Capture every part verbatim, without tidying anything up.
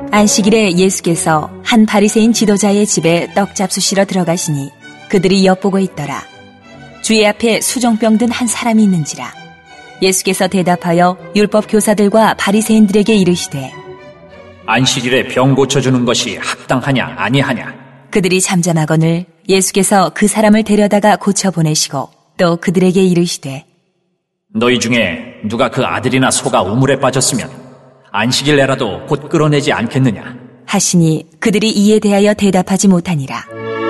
안식일에 예수께서 한 바리새인 지도자의 집에 떡 잡수시러 들어가시니 그들이 엿보고 있더라. 주의 앞에 수종병 든 한 사람이 있는지라. 예수께서 대답하여 율법 교사들과 바리새인들에게 이르시되 안식일에 병 고쳐주는 것이 합당하냐 아니하냐. 그들이 잠잠하거늘 예수께서 그 사람을 데려다가 고쳐 보내시고 또 그들에게 이르시되 너희 중에 누가 그 아들이나 소가 우물에 빠졌으면 안식일내라도 곧 끌어내지 않겠느냐 하시니 그들이 이에 대하여 대답하지 못하니라.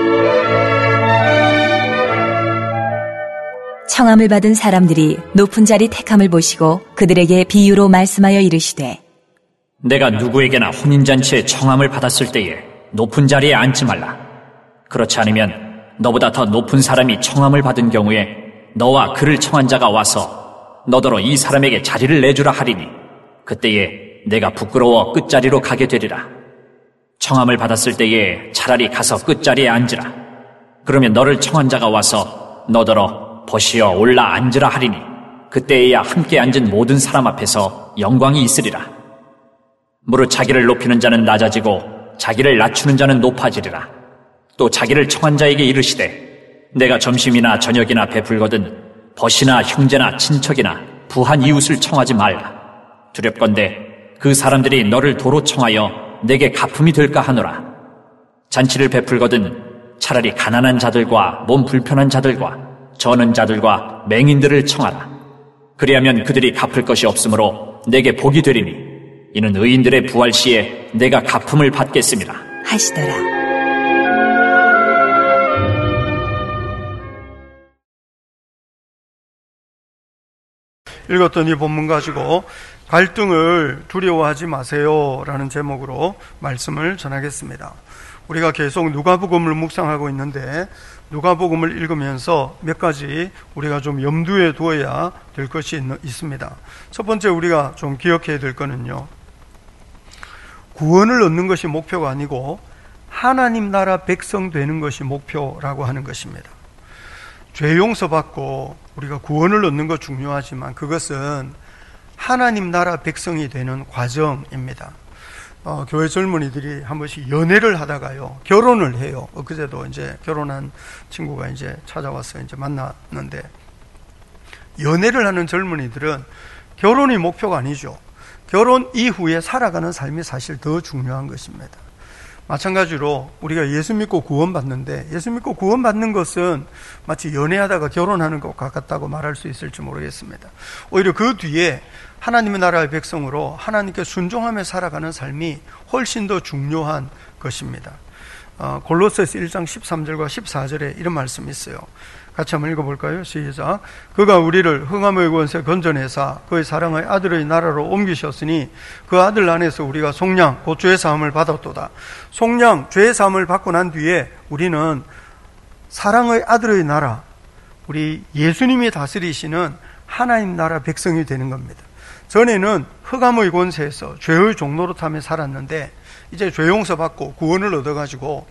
청함을 받은 사람들이 높은 자리 택함을 보시고 그들에게 비유로 말씀하여 이르시되 내가 누구에게나 혼인잔치에 청함을 받았을 때에 높은 자리에 앉지 말라. 그렇지 않으면 너보다 더 높은 사람이 청함을 받은 경우에 너와 그를 청한 자가 와서 너더러 이 사람에게 자리를 내주라 하리니 그때에 내가 부끄러워 끝자리로 가게 되리라. 청함을 받았을 때에 차라리 가서 끝자리에 앉으라. 그러면 너를 청한 자가 와서 너더러 보시어 올라 앉으라 하리니 그때에야 함께 앉은 모든 사람 앞에서 영광이 있으리라. 무릇 자기를 높이는 자는 낮아지고 자기를 낮추는 자는 높아지리라. 또 자기를 청한 자에게 이르시되 내가 점심이나 저녁이나 베풀거든 벗이나 형제나 친척이나 부한 이웃을 청하지 말라. 두렵건대 그 사람들이 너를 도로 청하여 내게 가품이 될까 하노라. 잔치를 베풀거든 차라리 가난한 자들과 몸 불편한 자들과 저는 자들과 맹인들을 청하라. 그리하면 그들이 갚을 것이 없으므로 내게 복이 되리니 이는 의인들의 부활 시에 내가 가품을 받겠음이라 하시더라. 읽었던 이 본문 가지고 갈등을 두려워하지 마세요 라는 제목으로 말씀을 전하겠습니다. 우리가 계속 누가복음을 묵상하고 있는데 누가복음을 읽으면서 몇 가지 우리가 좀 염두에 두어야 될 것이 있습니다. 첫 번째 우리가 좀 기억해야 될 거는요, 구원을 얻는 것이 목표가 아니고 하나님 나라 백성 되는 것이 목표라고 하는 것입니다. 죄 용서받고 우리가 구원을 얻는 것 중요하지만 그것은 하나님 나라 백성이 되는 과정입니다. 어, 교회 젊은이들이 한 번씩 연애를 하다가요, 결혼을 해요. 엊그제도 이제 결혼한 친구가 이제 찾아와서 이제 만났는데, 연애를 하는 젊은이들은 결혼이 목표가 아니죠. 결혼 이후에 살아가는 삶이 사실 더 중요한 것입니다. 마찬가지로 우리가 예수 믿고 구원받는데, 예수 믿고 구원받는 것은 마치 연애하다가 결혼하는 것과 같다고 말할 수 있을지 모르겠습니다. 오히려 그 뒤에 하나님의 나라의 백성으로 하나님께 순종하며 살아가는 삶이 훨씬 더 중요한 것입니다. 어, 골로새서 일 장 십삼 절과 십사 절에 이런 말씀이 있어요. 같이 한번 읽어볼까요? 시작. 그가 우리를 흥함의 권세 건져내사 그의 사랑의 아들의 나라로 옮기셨으니 그 아들 안에서 우리가 속량 곧 죄 사함을 받았도다. 속량 죄 사함을 받고 난 뒤에 우리는 사랑의 아들의 나라, 우리 예수님이 다스리시는 하나님 나라 백성이 되는 겁니다. 전에는 흑암의 권세에서 죄의 종노릇하며 살았는데 이제 죄 용서받고 구원을 얻어가지고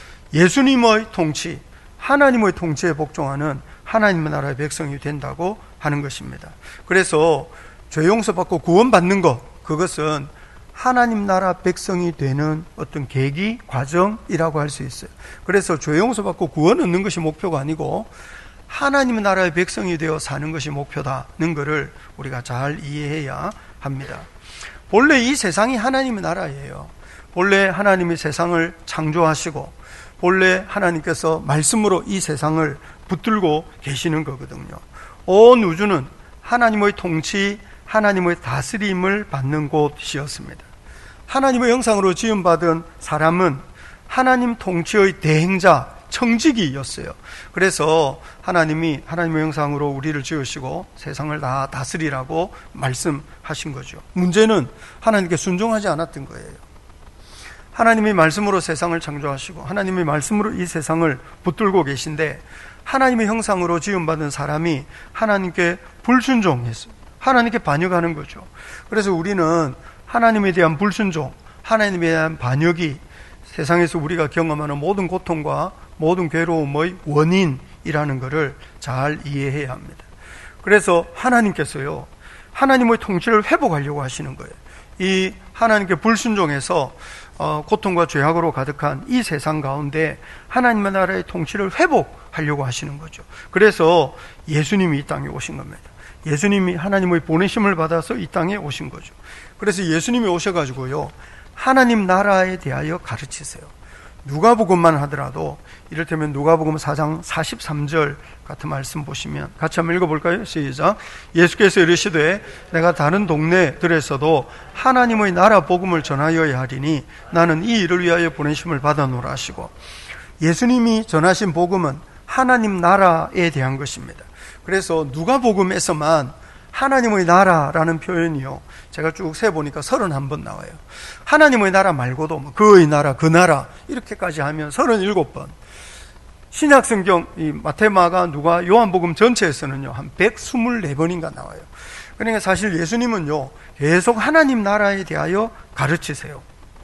예수님의 통치, 하나님의 통치에 복종하는 하나님의 나라의 백성이 된다고 하는 것입니다. 그래서 죄 용서받고 구원받는 것, 그것은 하나님 나라 백성이 되는 어떤 계기, 과정이라고 할 수 있어요. 그래서 죄 용서받고 구원 얻는 것이 목표가 아니고 하나님의 나라의 백성이 되어 사는 것이 목표다는 것을 우리가 잘 이해해야 합니다. 본래 이 세상이 하나님의 나라예요. 본래 하나님이 세상을 창조하시고 본래 하나님께서 말씀으로 이 세상을 붙들고 계시는 거거든요. 온 우주는 하나님의 통치, 하나님의 다스림을 받는 곳이었습니다. 하나님의 형상으로 지음받은 사람은 하나님 통치의 대행자, 청지기였어요. 그래서 하나님이 하나님의 형상으로 우리를 지으시고 세상을 다 다스리라고 말씀하신 거죠. 문제는 하나님께 순종하지 않았던 거예요. 하나님이 말씀으로 세상을 창조하시고 하나님의 말씀으로 이 세상을 붙들고 계신데 하나님의 형상으로 지음받은 사람이 하나님께 불순종했어요. 하나님께 반역하는 거죠. 그래서 우리는 하나님에 대한 불순종, 하나님에 대한 반역이 세상에서 우리가 경험하는 모든 고통과 모든 괴로움의 원인이라는 것을 잘 이해해야 합니다. 그래서 하나님께서요, 하나님의 통치를 회복하려고 하시는 거예요. 이 하나님께 불순종해서 어, 고통과 죄악으로 가득한 이 세상 가운데 하나님의 나라의 통치를 회복하려고 하시는 거죠. 그래서 예수님이 이 땅에 오신 겁니다. 예수님이 하나님의 보내심을 받아서 이 땅에 오신 거죠. 그래서 예수님이 오셔가지고요, 하나님 나라에 대하여 가르치세요. 누가복음만 하더라도 이를테면 누가복음 사 장 사십삼 절 같은 말씀 보시면 같이 한번 읽어볼까요? 시작. 예수께서 이르시되 내가 다른 동네들에서도 하나님의 나라 복음을 전하여야 하리니 나는 이 일을 위하여 보내심을 받아노라 하시고, 예수님이 전하신 복음은 하나님 나라에 대한 것입니다. 그래서 누가복음에서만 하나님의 나라라는 표현이요, 제가 쭉 세보니까 서른한 번 나와요. 하나님의 나라 말고도 뭐 그의 나라, 그 나라 이렇게까지 하면 서른일곱 번. 신약성경 이 마태, 마가, 누가, 요한복음 전체에서는요 한 백이십사 번인가 나와요. 그러니까 사실 예수님은요 계속 하나님 나라에 대하여 가르치세요.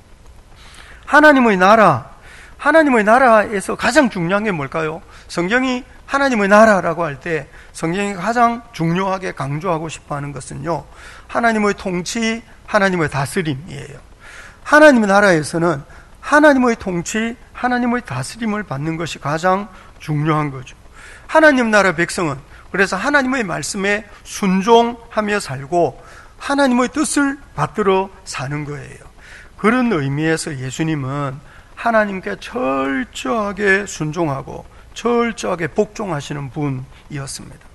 하나님의 나라, 하나님의 나라에서 가장 중요한 게 뭘까요? 성경이 하나님의 나라라고 할 때 성경이 가장 중요하게 강조하고 싶어하는 것은요, 하나님의 통치, 하나님의 다스림이에요. 하나님의 나라에서는 하나님의 통치, 하나님의 다스림을 받는 것이 가장 중요한 거죠. 하나님 나라 백성은 그래서 하나님의 말씀에 순종하며 살고 하나님의 뜻을 받들어 사는 거예요. 그런 의미에서 예수님은 하나님께 철저하게 순종하고 철저하게 복종하시는 분이었습니다.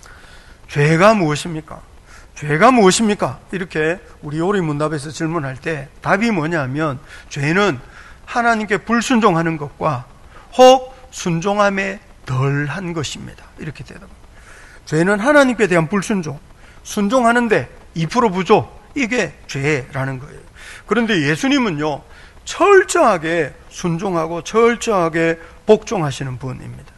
죄가 무엇입니까? 죄가 무엇입니까? 이렇게 우리 요리문답에서 질문할 때 답이 뭐냐면, 죄는 하나님께 불순종하는 것과 혹 순종함에 덜한 것입니다. 이렇게 대답합니다. 죄는 하나님께 대한 불순종, 순종하는데 이 퍼센트 부족, 이게 죄라는 거예요. 그런데 예수님은요 철저하게 순종하고 철저하게 복종하시는 분입니다.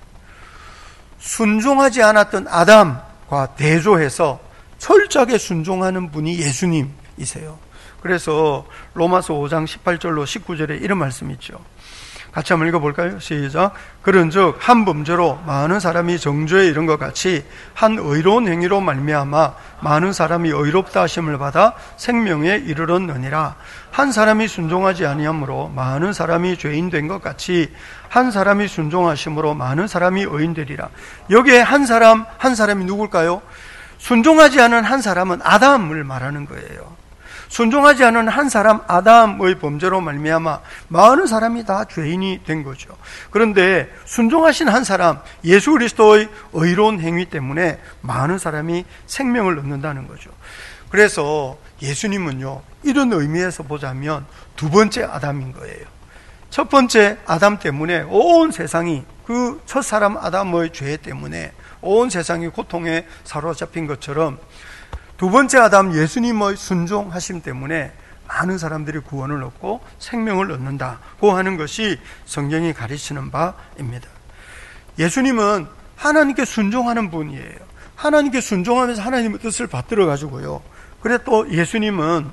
순종하지 않았던 아담과 대조해서 철저하게 순종하는 분이 예수님이세요. 그래서 로마서 오 장 십팔 절로 십구 절에 이런 말씀이 있죠. 같이 한번 읽어볼까요? 시작. 그런즉 한 범죄로 많은 사람이 정죄에 이른 것 같이 한 의로운 행위로 말미암아 많은 사람이 의롭다 하심을 받아 생명에 이르렀느니라. 한 사람이 순종하지 아니함으로 많은 사람이 죄인 된 것 같이 한 사람이 순종하심으로 많은 사람이 의인 되리라. 여기에 한 사람, 한 사람이 누굴까요? 순종하지 않은 한 사람은 아담을 말하는 거예요. 순종하지 않은 한 사람 아담의 범죄로 말미암아 많은 사람이 다 죄인이 된 거죠. 그런데 순종하신 한 사람 예수 그리스도의 의로운 행위 때문에 많은 사람이 생명을 얻는다는 거죠. 그래서 예수님은요 이런 의미에서 보자면 두 번째 아담인 거예요. 첫 번째 아담 때문에 온 세상이, 그 첫 사람 아담의 죄 때문에 온 세상이 고통에 사로잡힌 것처럼 두 번째 아담 예수님의 순종하심 때문에 많은 사람들이 구원을 얻고 생명을 얻는다고 하는 것이 성경이 가르치는 바입니다. 예수님은 하나님께 순종하는 분이에요. 하나님께 순종하면서 하나님의 뜻을 받들어 가지고요. 그래 또 예수님은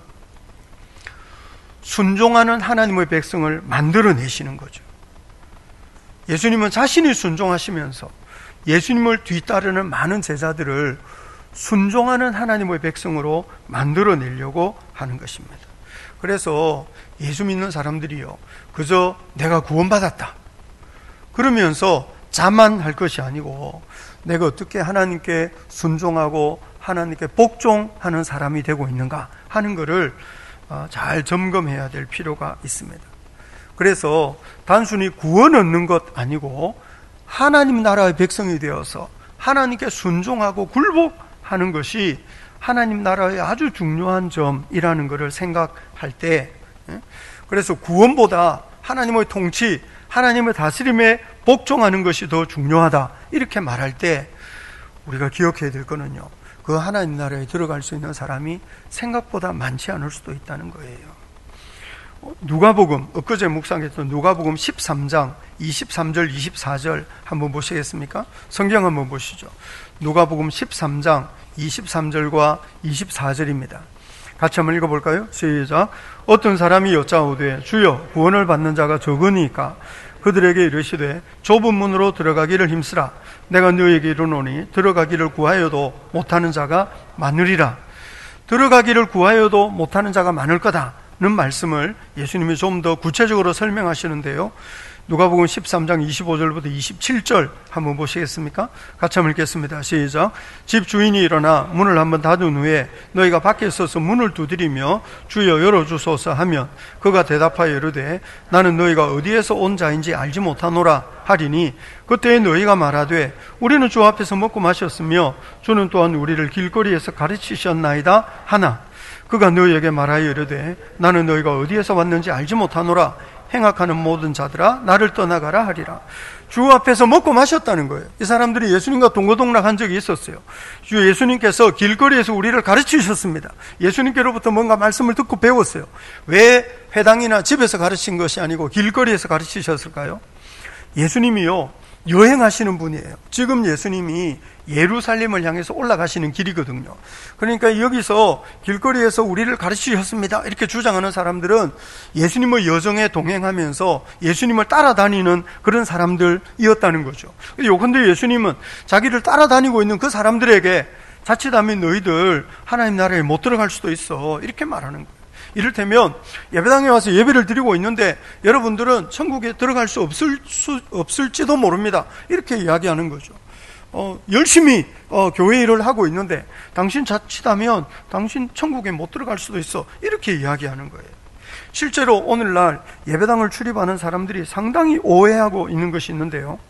순종하는 하나님의 백성을 만들어내시는 거죠. 예수님은 자신이 순종하시면서 예수님을 뒤따르는 많은 제자들을 순종하는 하나님의 백성으로 만들어내려고 하는 것입니다. 그래서 예수 믿는 사람들이요 그저 내가 구원받았다 그러면서 자만할 것이 아니고 내가 어떻게 하나님께 순종하고 하나님께 복종하는 사람이 되고 있는가 하는 것을 잘 점검해야 될 필요가 있습니다. 그래서 단순히 구원 얻는 것 아니고 하나님 나라의 백성이 되어서 하나님께 순종하고 굴복하는 것이 하나님 나라의 아주 중요한 점이라는 것을 생각할 때, 그래서 구원보다 하나님의 통치, 하나님의 다스림에 복종하는 것이 더 중요하다 이렇게 말할 때 우리가 기억해야 될 거는요, 그 하나님 나라에 들어갈 수 있는 사람이 생각보다 많지 않을 수도 있다는 거예요. 누가복음, 엊그제 묵상했던 누가복음 십삼 장 이십삼 절 이십사 절 한번 보시겠습니까? 성경 한번 보시죠. 누가복음 십삼 장 이십삼 절과 이십사 절입니다. 같이 한번 읽어볼까요? 시작. 어떤 사람이 여짜오되 주여 구원을 받는 자가 적으니까 그들에게 이르시되 좁은 문으로 들어가기를 힘쓰라. 내가 너에게 이르노니 들어가기를 구하여도 못하는 자가 많으리라. 들어가기를 구하여도 못하는 자가 많을 거다는 말씀을 예수님이 좀 더 구체적으로 설명하시는데요. 누가복음 십삼 장 이십오 절부터 이십칠 절 한번 보시겠습니까? 같이 한번 읽겠습니다. 시작. 집 주인이 일어나 문을 한번 닫은 후에 너희가 밖에 서서 문을 두드리며 주여 열어주소서 하면 그가 대답하여 이르되 나는 너희가 어디에서 온 자인지 알지 못하노라 하리니 그때에 너희가 말하되 우리는 주 앞에서 먹고 마셨으며 주는 또한 우리를 길거리에서 가르치셨나이다 하나 그가 너희에게 말하여 이르되 나는 너희가 어디에서 왔는지 알지 못하노라 행악하는 모든 자들아 나를 떠나가라 하리라. 주 앞에서 먹고 마셨다는 거예요. 이 사람들이 예수님과 동고동락한 적이 있었어요. 주 예수님께서 길거리에서 우리를 가르치셨습니다. 예수님께로부터 뭔가 말씀을 듣고 배웠어요. 왜 회당이나 집에서 가르친 것이 아니고 길거리에서 가르치셨을까요? 예수님이요 여행하시는 분이에요. 지금 예수님이 예루살렘을 향해서 올라가시는 길이거든요. 그러니까 여기서 길거리에서 우리를 가르치셨습니다 이렇게 주장하는 사람들은 예수님의 여정에 동행하면서 예수님을 따라다니는 그런 사람들이었다는 거죠. 요컨대 예수님은 자기를 따라다니고 있는 그 사람들에게 자칫하면 너희들 하나님 나라에 못 들어갈 수도 있어 이렇게 말하는 거예요. 이를테면 예배당에 와서 예배를 드리고 있는데 여러분들은 천국에 들어갈 수 없을 수 없을지도 모릅니다 이렇게 이야기하는 거죠. 어, 열심히 어, 교회 일을 하고 있는데 당신 자칫하면 당신 천국에 못 들어갈 수도 있어 이렇게 이야기하는 거예요. 실제로 오늘날 예배당을 출입하는 사람들이 상당히 오해하고 있는 것이 있는데요.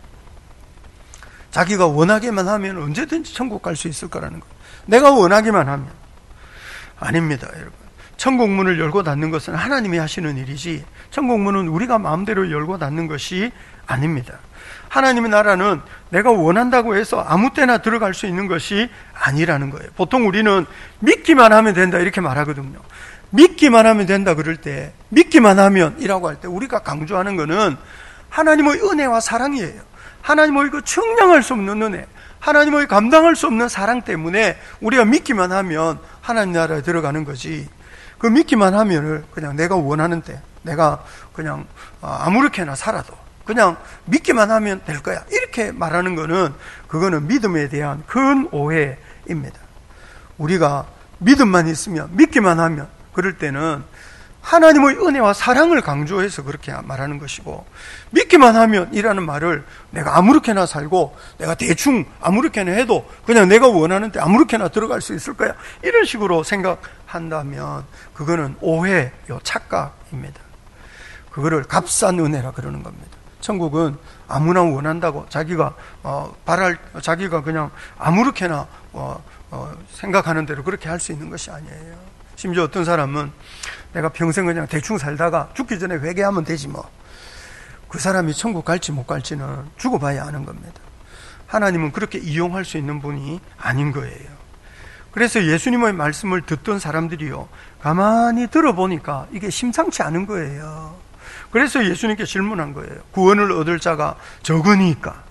자기가 원하기만 하면 언제든지 천국 갈 수 있을 거라는 거예요. 내가 원하기만 하면. 아닙니다, 여러분. 천국 문을 열고 닫는 것은 하나님이 하시는 일이지 천국 문은 우리가 마음대로 열고 닫는 것이 아닙니다. 하나님의 나라는 내가 원한다고 해서 아무 때나 들어갈 수 있는 것이 아니라는 거예요. 보통 우리는 믿기만 하면 된다 이렇게 말하거든요. 믿기만 하면 된다 그럴 때 믿기만 하면 이라고 할 때 우리가 강조하는 것은 하나님의 은혜와 사랑이에요. 하나님의 그 청량할 수 없는 은혜, 하나님의 감당할 수 없는 사랑 때문에 우리가 믿기만 하면 하나님 나라에 들어가는 거지 그 믿기만 하면은 그냥 내가 원하는 때 내가 그냥 아무렇게나 살아도 그냥 믿기만 하면 될 거야 이렇게 말하는 거는 그거는 믿음에 대한 큰 오해입니다. 우리가 믿음만 있으면 믿기만 하면 그럴 때는 하나님의 은혜와 사랑을 강조해서 그렇게 말하는 것이고 믿기만 하면 이라는 말을 내가 아무렇게나 살고 내가 대충 아무렇게나 해도 그냥 내가 원하는 때 아무렇게나 들어갈 수 있을 거야 이런 식으로 생각한다면 그거는 오해요 착각입니다. 그거를 값싼 은혜라 그러는 겁니다. 천국은 아무나 원한다고 자기가 어, 바랄 자기가 그냥 아무렇게나 어, 어, 생각하는 대로 그렇게 할 수 있는 것이 아니에요. 심지어 어떤 사람은 내가 평생 그냥 대충 살다가 죽기 전에 회개하면 되지 뭐. 그 사람이 천국 갈지 못 갈지는 죽어봐야 아는 겁니다. 하나님은 그렇게 이용할 수 있는 분이 아닌 거예요. 그래서 예수님의 말씀을 듣던 사람들이요 가만히 들어보니까 이게 심상치 않은 거예요. 그래서 예수님께 질문한 거예요. 구원을 얻을 자가 적으니까.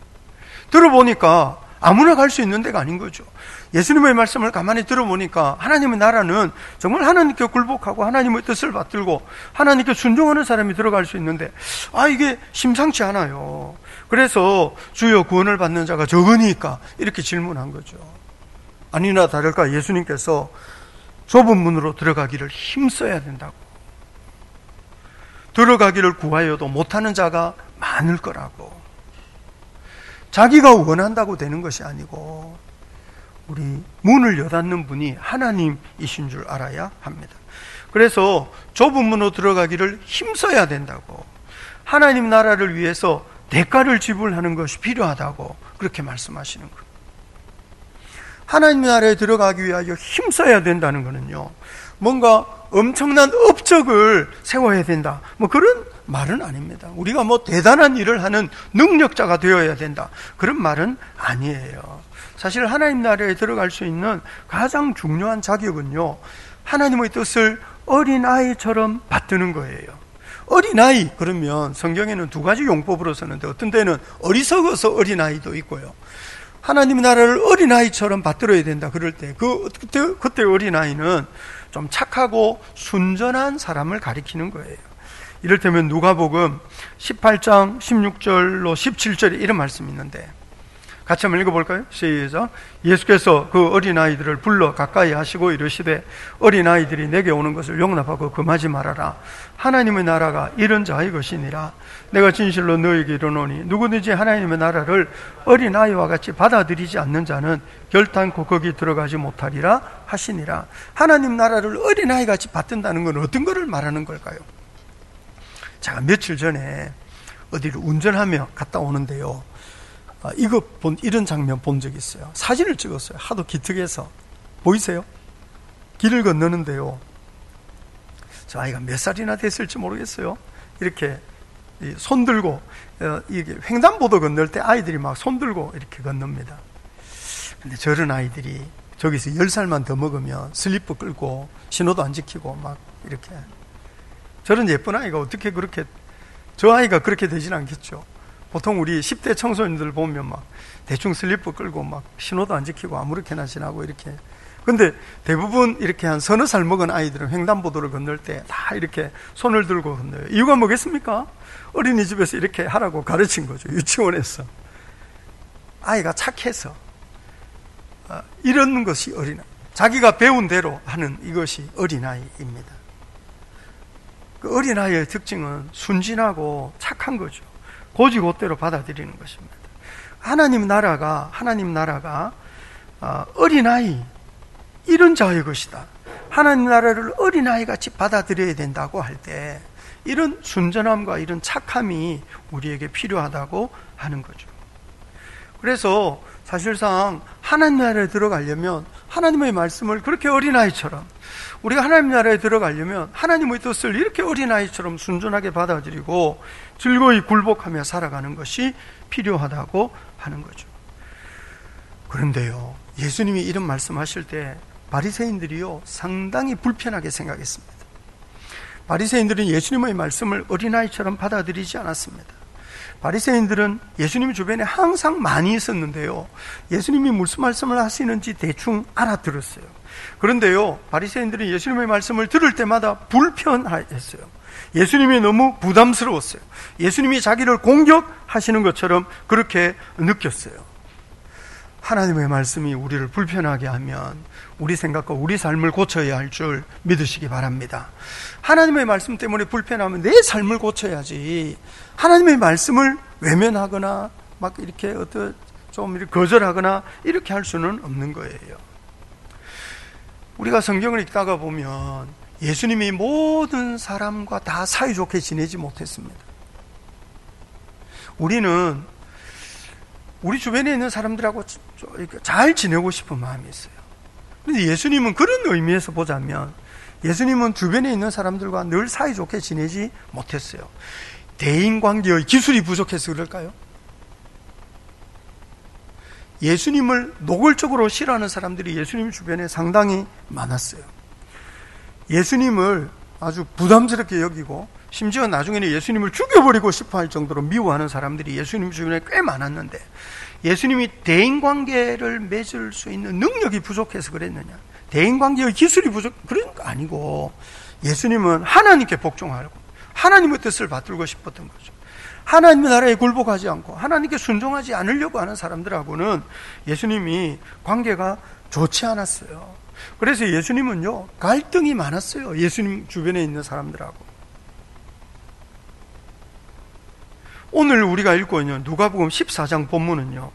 들어보니까 아무나 갈 수 있는 데가 아닌 거죠. 예수님의 말씀을 가만히 들어보니까 하나님의 나라는 정말 하나님께 굴복하고 하나님의 뜻을 받들고 하나님께 순종하는 사람이 들어갈 수 있는데 아 이게 심상치 않아요. 그래서 주여 구원을 받는 자가 적으니까 이렇게 질문한 거죠. 아니나 다를까 예수님께서 좁은 문으로 들어가기를 힘써야 된다고. 들어가기를 구하여도 못하는 자가 많을 거라고. 자기가 원한다고 되는 것이 아니고 우리 문을 여닫는 분이 하나님이신 줄 알아야 합니다. 그래서 좁은 문으로 들어가기를 힘써야 된다고. 하나님 나라를 위해서 대가를 지불하는 것이 필요하다고 그렇게 말씀하시는 거예요. 하나님 나라에 들어가기 위하여 힘써야 된다는 것은요 뭔가 엄청난 업적을 세워야 된다 뭐 그런 말은 아닙니다. 우리가 뭐 대단한 일을 하는 능력자가 되어야 된다 그런 말은 아니에요. 사실 하나님 나라에 들어갈 수 있는 가장 중요한 자격은요 하나님의 뜻을 어린아이처럼 받드는 거예요. 어린아이 그러면 성경에는 두 가지 용법으로 쓰는데 어떤 때는 어리석어서 어린아이도 있고요. 하나님 나라를 어린아이처럼 받들어야 된다 그럴 때 그, 그때, 그때 어린아이는 좀 착하고 순전한 사람을 가리키는 거예요. 이를테면 누가복음 십팔 장 십육 절로 십칠 절에 이런 말씀이 있는데 같이 한번 읽어볼까요? 시작. 예수께서 그 어린아이들을 불러 가까이 하시고 이르시되 어린아이들이 내게 오는 것을 용납하고 금하지 말아라. 하나님의 나라가 이런 자의 것이니라. 내가 진실로 너에게 이르노니 누구든지 하나님의 나라를 어린아이와 같이 받아들이지 않는 자는 결단코 거기 들어가지 못하리라 하시니라. 하나님 나라를 어린아이 같이 받든다는 건 어떤 거를 말하는 걸까요? 제가 며칠 전에 어디를 운전하며 갔다 오는데요, 아, 이거 본, 이런 장면 본 적이 있어요. 사진을 찍었어요. 하도 기특해서. 보이세요? 길을 건너는데요, 저 아이가 몇 살이나 됐을지 모르겠어요. 이렇게 손 들고, 어, 이게 횡단보도 건널 때 아이들이 막 손 들고 이렇게 건넙니다. 근데 저런 아이들이 저기서 열 살만 더 먹으면 슬리퍼 끌고 신호도 안 지키고 막 이렇게. 저런 예쁜 아이가 어떻게 그렇게, 저 아이가 그렇게 되진 않겠죠. 보통 우리 십 대 청소년들 보면 막 대충 슬리퍼 끌고 막 신호도 안 지키고 아무렇게나 지나고 이렇게. 근데 대부분 이렇게 한 서너 살 먹은 아이들은 횡단보도를 건널 때 다 이렇게 손을 들고 건너요. 이유가 뭐겠습니까? 어린이집에서 이렇게 하라고 가르친 거죠. 유치원에서. 아이가 착해서. 아, 이런 것이 어린아이. 자기가 배운 대로 하는 이것이 어린아이입니다. 그 어린아이의 특징은 순진하고 착한 거죠. 고지고대로 받아들이는 것입니다. 하나님 나라가 하나님 나라가 어린아이, 이런 자의 것이다. 하나님 나라를 어린아이 같이 받아들여야 된다고 할 때 이런 순전함과 이런 착함이 우리에게 필요하다고 하는 거죠. 그래서 사실상 하나님 나라에 들어가려면 하나님의 말씀을 그렇게 어린아이처럼, 우리가 하나님 나라에 들어가려면 하나님의 뜻을 이렇게 어린아이처럼 순전하게 받아들이고 즐거이 굴복하며 살아가는 것이 필요하다고 하는 거죠. 그런데요, 예수님이 이런 말씀하실 때 바리새인들이요 상당히 불편하게 생각했습니다. 바리새인들은 예수님의 말씀을 어린아이처럼 받아들이지 않았습니다. 바리새인들은 예수님 주변에 항상 많이 있었는데요, 예수님이 무슨 말씀을 하시는지 대충 알아들었어요. 그런데요, 바리새인들은 예수님의 말씀을 들을 때마다 불편했어요. 예수님이 너무 부담스러웠어요. 예수님이 자기를 공격하시는 것처럼 그렇게 느꼈어요. 하나님의 말씀이 우리를 불편하게 하면 우리 생각과 우리 삶을 고쳐야 할 줄 믿으시기 바랍니다. 하나님의 말씀 때문에 불편하면 내 삶을 고쳐야지, 하나님의 말씀을 외면하거나 막 이렇게 어떤 좀 이렇게 거절하거나 이렇게 할 수는 없는 거예요. 우리가 성경을 읽다가 보면 예수님이 모든 사람과 다 사이좋게 지내지 못했습니다. 우리는 우리 주변에 있는 사람들하고 잘 지내고 싶은 마음이 있어요. 그런데 예수님은 그런 의미에서 보자면 예수님은 주변에 있는 사람들과 늘 사이좋게 지내지 못했어요. 대인관계의 기술이 부족해서 그럴까요? 예수님을 노골적으로 싫어하는 사람들이 예수님 주변에 상당히 많았어요. 예수님을 아주 부담스럽게 여기고 심지어 나중에는 예수님을 죽여버리고 싶어 할 정도로 미워하는 사람들이 예수님 주변에 꽤 많았는데, 예수님이 대인관계를 맺을 수 있는 능력이 부족해서 그랬느냐, 대인관계의 기술이 부족, 그런 거 아니고 예수님은 하나님께 복종하고 하나님의 뜻을 받들고 싶었던 거죠. 하나님의 나라에 굴복하지 않고 하나님께 순종하지 않으려고 하는 사람들하고는 예수님이 관계가 좋지 않았어요. 그래서 예수님은요 갈등이 많았어요. 예수님 주변에 있는 사람들하고. 오늘 우리가 읽고 있는 누가복음 십사 장 본문은요,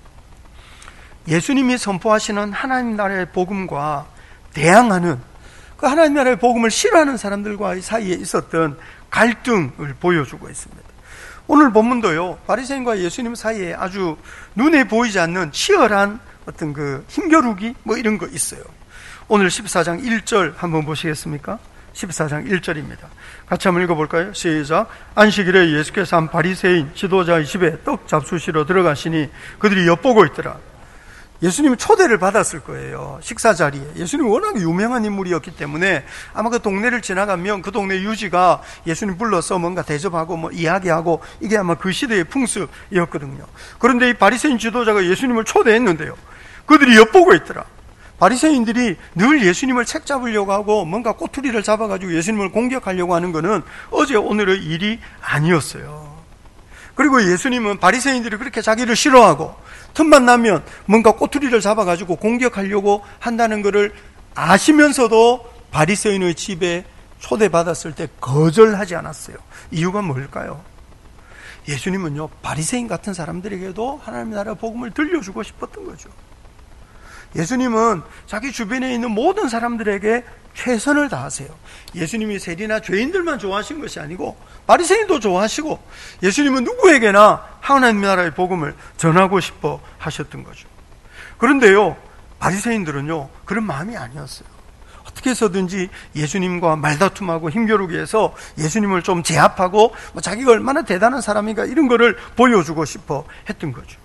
예수님이 선포하시는 하나님 나라의 복음과 대항하는, 그 하나님 나라의 복음을 싫어하는 사람들과 사이에 있었던 갈등을 보여주고 있습니다. 오늘 본문도요, 바리새인과 예수님 사이에 아주 눈에 보이지 않는 치열한 어떤 그 힘겨루기 뭐 이런 거 있어요. 오늘 십사 장 일 절 한번 보시겠습니까? 십사 장 일 절입니다. 같이 한번 읽어볼까요? 시작. 안식일에 예수께서 한 바리새인 지도자의 집에 떡 잡수시러 들어가시니 그들이 엿보고 있더라. 예수님은 초대를 받았을 거예요. 식사 자리에. 예수님이 워낙 유명한 인물이었기 때문에 아마 그 동네를 지나가면 그 동네 유지가 예수님 불러서 뭔가 대접하고 뭐 이야기하고, 이게 아마 그 시대의 풍습이었거든요. 그런데 이 바리새인 지도자가 예수님을 초대했는데요, 그들이 엿보고 있더라. 바리새인들이 늘 예수님을 책 잡으려고 하고 뭔가 꼬투리를 잡아가지고 예수님을 공격하려고 하는 것은 어제 오늘의 일이 아니었어요. 그리고 예수님은 바리새인들이 그렇게 자기를 싫어하고 틈만 나면 뭔가 꼬투리를 잡아가지고 공격하려고 한다는 것을 아시면서도 바리새인의 집에 초대받았을 때 거절하지 않았어요. 이유가 뭘까요? 예수님은요, 바리새인 같은 사람들에게도 하나님의 나라 복음을 들려주고 싶었던 거죠. 예수님은 자기 주변에 있는 모든 사람들에게 최선을 다하세요. 예수님이 세리나 죄인들만 좋아하신 것이 아니고 바리새인도 좋아하시고, 예수님은 누구에게나 하나님의 나라의 복음을 전하고 싶어 하셨던 거죠. 그런데요, 바리새인들은요 그런 마음이 아니었어요. 어떻게 해서든지 예수님과 말다툼하고 힘겨루기 위해서 예수님을 좀 제압하고 뭐 자기가 얼마나 대단한 사람인가 이런 거를 보여주고 싶어 했던 거죠.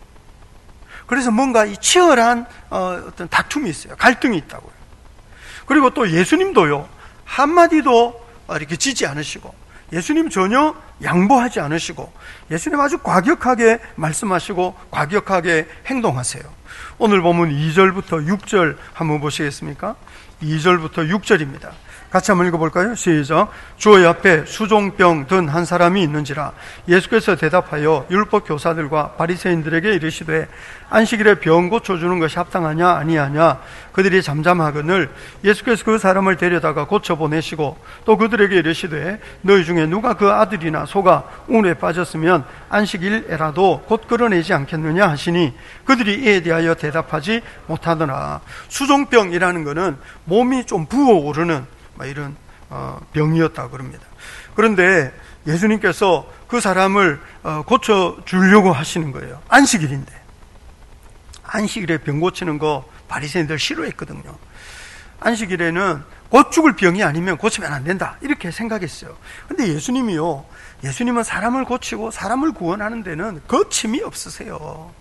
그래서 뭔가 이 치열한 어, 어떤 다툼이 있어요. 갈등이 있다고요. 그리고 또 예수님도요, 한마디도 이렇게 지지 않으시고, 예수님 전혀 양보하지 않으시고, 예수님 아주 과격하게 말씀하시고 과격하게 행동하세요. 오늘 보면 이 절부터 육 절 한번 보시겠습니까? 이 절부터 육 절입니다. 같이 한번 읽어볼까요? 시작. 주의 앞에 수종병 든 한 사람이 있는지라. 예수께서 대답하여 율법 교사들과 바리새인들에게 이르시되 안식일에 병 고쳐주는 것이 합당하냐 아니하냐. 그들이 잠잠하거늘 예수께서 그 사람을 데려다가 고쳐보내시고 또 그들에게 이르시되 너희 중에 누가 그 아들이나 소가 우물에 빠졌으면 안식일에라도 곧 끌어내지 않겠느냐 하시니 그들이 이에 대하여 대답하지 못하더라. 수종병이라는 것은 몸이 좀 부어오르는 이런 병이었다고 그럽니다. 그런데 예수님께서 그 사람을 고쳐주려고 하시는 거예요. 안식일인데. 안식일에 병 고치는 거 바리새인들 싫어했거든요. 안식일에는 곧 죽을 병이 아니면 고치면 안 된다 이렇게 생각했어요. 근데 예수님이요, 예수님은 사람을 고치고 사람을 구원하는 데는 거침이 없으세요.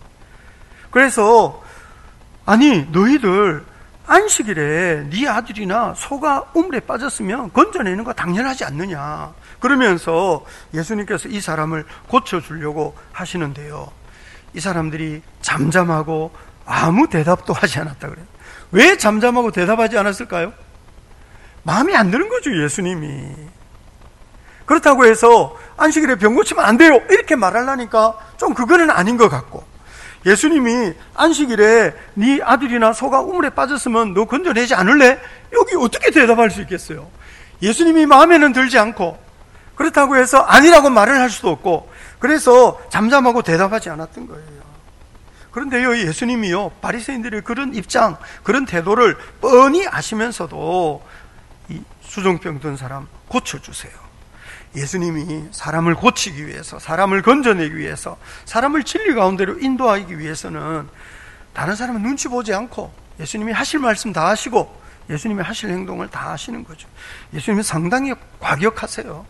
그래서 아니 너희들 안식일에 네 아들이나 소가 우물에 빠졌으면 건져내는 거 당연하지 않느냐 그러면서 예수님께서 이 사람을 고쳐주려고 하시는데요, 이 사람들이 잠잠하고 아무 대답도 하지 않았다 그래요. 왜 잠잠하고 대답하지 않았을까요? 마음에 안 드는 거죠. 예수님이 그렇다고 해서 안식일에 병 고치면 안 돼요 이렇게 말하려니까 좀 그거는 아닌 것 같고, 예수님이 안식일에 네 아들이나 소가 우물에 빠졌으면 너 건져내지 않을래? 여기 어떻게 대답할 수 있겠어요? 예수님이 마음에는 들지 않고, 그렇다고 해서 아니라고 말을 할 수도 없고, 그래서 잠잠하고 대답하지 않았던 거예요. 그런데요, 예수님이요, 바리새인들의 그런 입장, 그런 태도를 뻔히 아시면서도 이 수종병 든 사람 고쳐주세요. 예수님이 사람을 고치기 위해서, 사람을 건져내기 위해서, 사람을 진리 가운데로 인도하기 위해서는 다른 사람은 눈치 보지 않고 예수님이 하실 말씀 다 하시고 예수님이 하실 행동을 다 하시는 거죠. 예수님이 상당히 과격하세요.